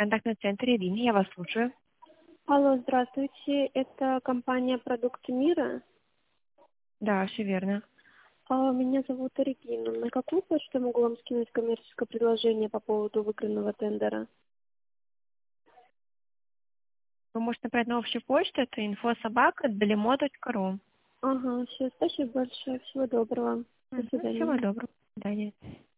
Контактный центр Ирина, я вас слушаю. Алло, здравствуйте. Это компания «Продукты мира». Да, все верно. Меня зовут Регина. На какую почту я могу вам скинуть коммерческое предложение по поводу выигранного тендера? Вы можете набрать на общую почту, это info@belimo.ru. Ага, все, спасибо большое. Всего доброго. До Всего свидания. доброго. До свидания.